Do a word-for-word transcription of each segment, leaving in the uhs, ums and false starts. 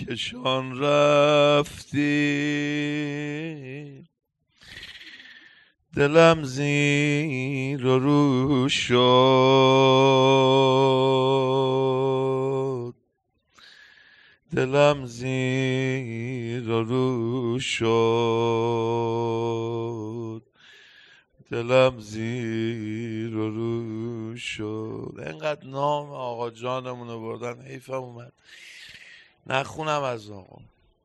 کشان رفتی، دلم زیر و رو شد، دلم زیر و رو شد، دلم زیر و رو شد. اینقدر نام آقا جانمون رو بردن حیفم اومد نخونم از آقا.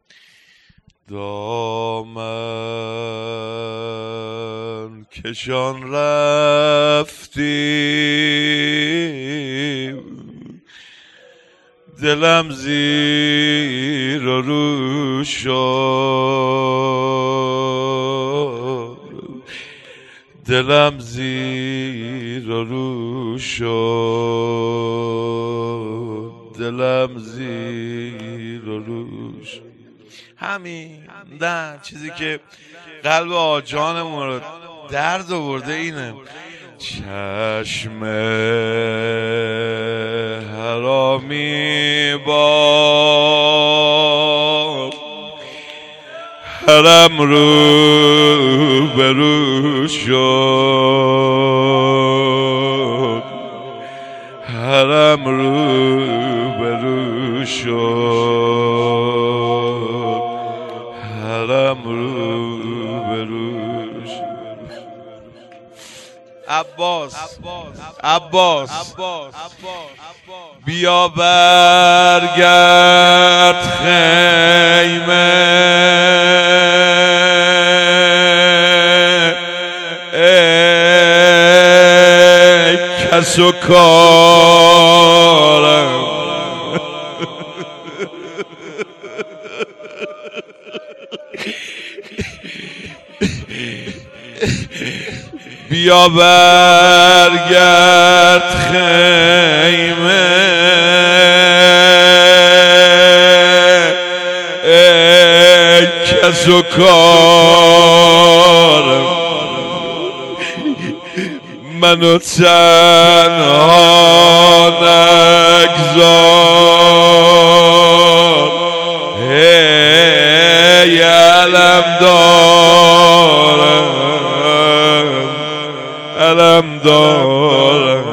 دامن کشان رفتی، دلم زیر و رو شد، دلم زیر و رو شد، دلم زیر و رو شد. همین نه چیزی که قلب آجانمون رو درد آورده اینه. چشم حرامی با حرم رو برو شد، حرم رو برو شد، حرم رو برو شد. عباس عباس بیا برگرد خیمه، ای کس و کارم، بیا برگرد خیمه، ای کس و کارم، منو تنها نگذار، ای علم دارم، علم دارم،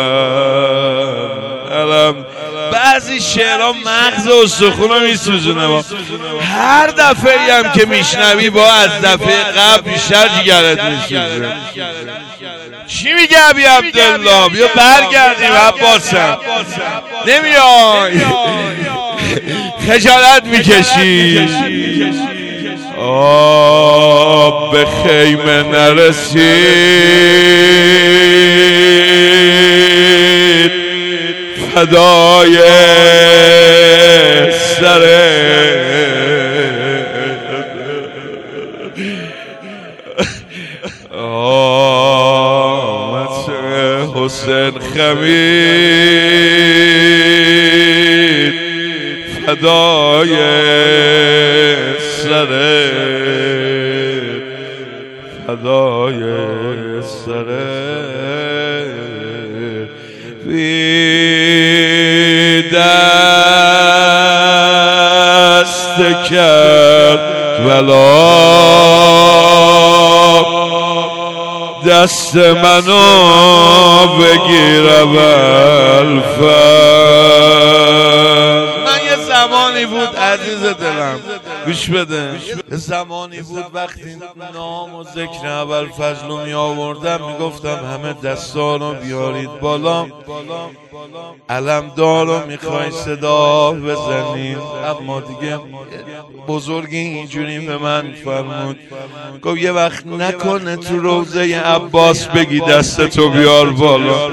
علم. بعضی شعرها مغز استخونو میسوزونه، هر دفعه هم که میشنوی با از دفعه قبل بیشتر جگرت میسوزه. چی میگه ابی عبدالله؟ بیا برگردیم عباسم، نمیای خجالت میکشی. آب به خیمه نرسید، فدای سر آمد حسین خمید، فدای سر فدای سر بی دست کرد ولا دست منو بگیر اول فرد. من یه زمانی بود عزیز دلم گوش بده، یه زمانی بود وقتی نام و ذکر اول فضلو می آوردم میگفتم همه دستانو بیارید بالا، علم دارو میخوای صدا بزنید. اما دیگه بزرگی اینجوری به من فرمود، گفت یه وقت نکنه تو روزه عباس بگی دستتو بیار بالا.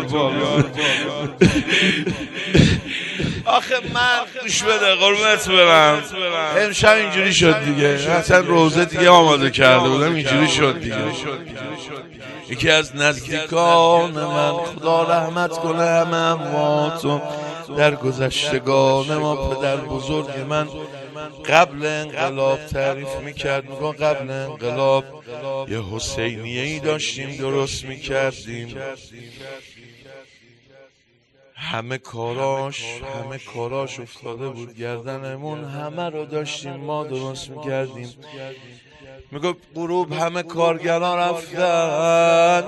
آخه من گوش بده قربونت برم، امشب اینجوری شد دیگه، اصلا روزه دیگه آماده کرده بودم اینجوری شد دیگه. یکی از نزدیکان من خدا رحمت کنه همه امواتو در گذشتگان ما، پدر بزرگ من قبل انقلاب تعریف میکرد، میگن قبل انقلاب یه حسینیه ای داشتیم درست میکردیم، همه کاراش همه کاراش افتاده بود گردنمون، همه رو داشتیم ما درست میکردیم. میگه غروب همه کارگران رفتن،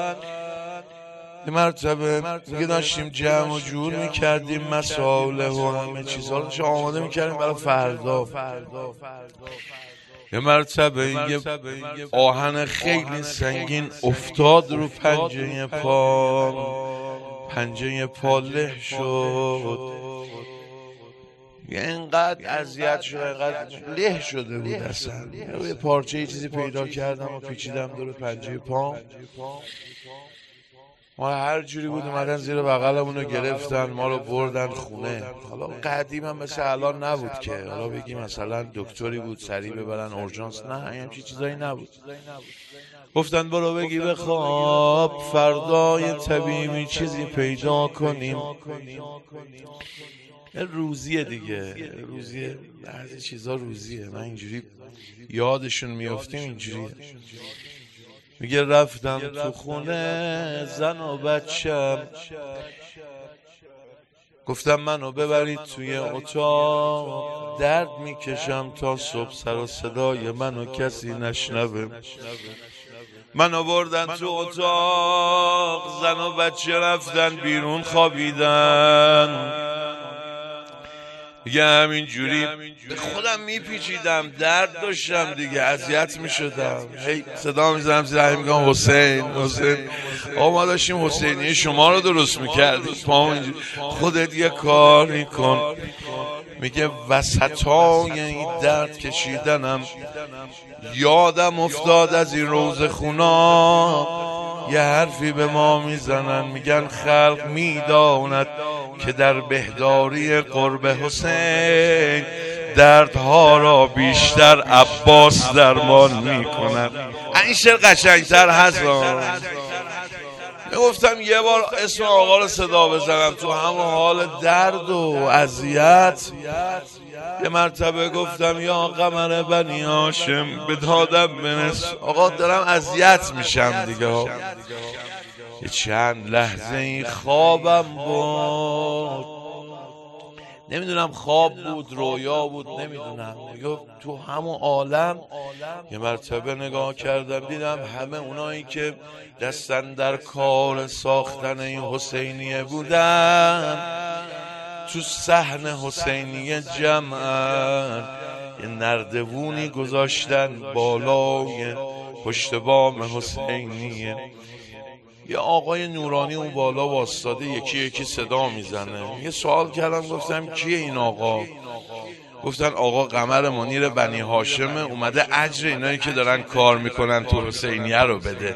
یه مرتبه میگه داشتیم جمع و جور میکردیم مسائل و همه چیزها رو آماده میکردیم برای فردا. یه مرتبه یه آهن خیلی سنگین افتاد رو پنجه پا، پنجه پا له شد. اینقدر اذیت شد، اینقدر له شده بود اصلا. یه پارچه یه چیزی پیدا کردم و پیچیدم دور پنجه پا. ما هر جوری بود اومدن زیر بغلمون رو گرفتن، ما رو بردن خونه. حالا قدیم هم مثل الان نبود که حالا بگی مثلا دکتری بود سریع ببرن اورژانس، نه همچین چیزایی نبود. گفتن برو بگی بخواب، فردای طبیبی چیزی پیدا کنیم. روزیه دیگه، روزیه، بعضی چیزا روزیه. من اینجوری یادشون میافتیم اینجوریه. میگه رفتم تو خونه زن و بچم، گفتم منو ببرید توی اتاق، درد میکشم تا صبح سر و صدای منو کسی نشنوه. منو بردن تو اتاق، زن و بچه رفتن بیرون خوابیدن. دیگه همین جوری به خودم میپیچیدم، درد داشتم دیگه، اذیت میشدم. هی صدا میزنم زیر همین میگم حسین حسین. آقا ما داشتیم حسینی شما رو درست میکردیم، خودت یه کاری کن. میگه وسطای این درد کشیدنم یادم افتاد از این روز خونا، یه حرفی به ما میزنن میگن خلق میداند که در بهداری قرب حسین دردها را بیشتر عباس درمان میکند. این شعر قشنگتر هست. میگفتم یه بار اسم آقا رو صدا بزنم تو همون حال درد و اذیت. یه مرتبه گفتم یا قمر بنی هاشم به دادم بنس. آقا دارم اذیت میشم دیگه. یه چند لحظه این خوابم بود، نمیدونم خواب بود رویا بود نمیدونم. تو همون عالم یه مرتبه نگاه کردم دیدم همه اونایی که دستن در کار ساختن این حسینیه بودن تو صحن حسینیه جمعن. یه نردبونی گذاشتن بالای پشت بام حسینیه. یه آقای نورانی اون بالا واسطاده یکی یکی صدا میزنه. یه سوال کردم گفتم کیه این آقا؟ گفتن آقا قمر منیر بنی هاشمه، اومده اجر اینایی که دارن کار میکنن تو حسینیه رو بده.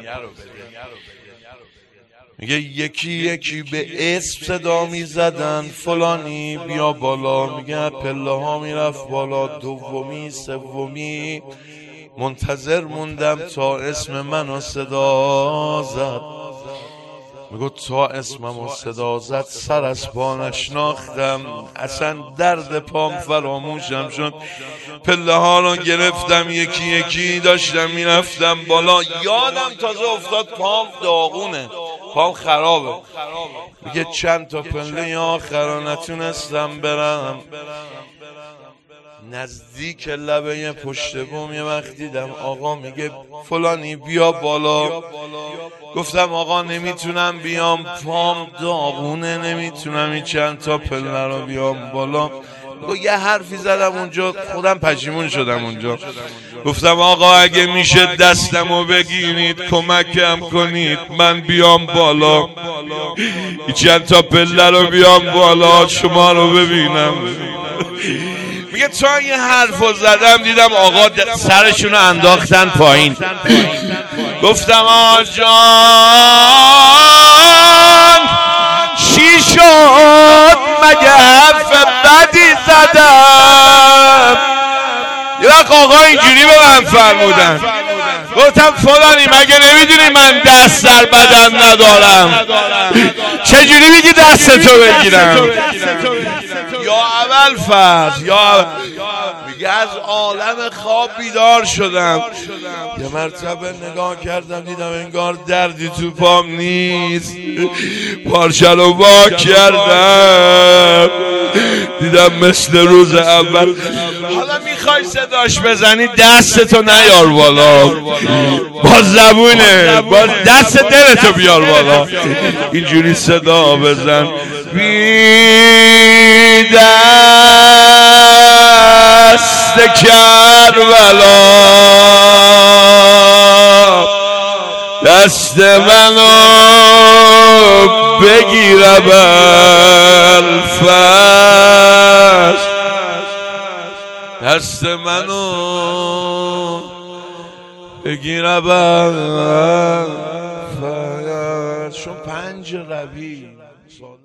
میگه یکی یکی به اسم صدا میزدن، فلانی بیا بالا. میگه پله ها میرفت بالا، دومی سومی. منتظر موندم تا اسم منو صدا زد. میگو تا اسممو صدا زد سر از پا نشناختم، اصلا درد پام فراموشم شد. پله ها رو گرفتم یکی یکی داشتم میرفتم بالا. یادم تازه افتاد پام داغونه، پام خرابه. میگه چند تا پله آخر نتونستم برم. نزدیک لبه پشت بوم یه وقت دیدم آقا میگه فلانی بیا بالا. گفتم آقا نمیتونم بیام، پام داغونه، نمیتونم این چند تا پله رو بیام بالا. یه حرفی زدم اونجا، خودم پشیمون شدم اونجا. گفتم آقا اگه میشه دستمو بگیرید کمکم کنید من بیام بالا، این چند تا پله رو بیام بالا شما رو ببینم. میگه تا این حرفو زدم دیدم آقا سرشونو انداختن پایین. گفتم آقا جان چی شد؟ مگه حرف بدی زدم؟ یه وقت آقا اینجوری به من فرمودن. گفتم فلانی مگه نمیدونی من دست در بدن ندارم، چجوری میگی دستتو بگیرم؟ یا اول ابوالفضل یا میگه از عالم خواب بیدار شدم، یه مرتبه نگاه کردم دیدم انگار دردی تو پام نیست، پارچه رو وا کردم دیدم مثل روز اول. حالا میخوای صداش بزنی دستتو نیار بالا، با زبونه با دست دلتو بیار بالا، اینجوری صدا بزن. بی دست کربلا دست منو بگیره بالفضل، دست منو بگیره بالفضل. چون پنج ربیع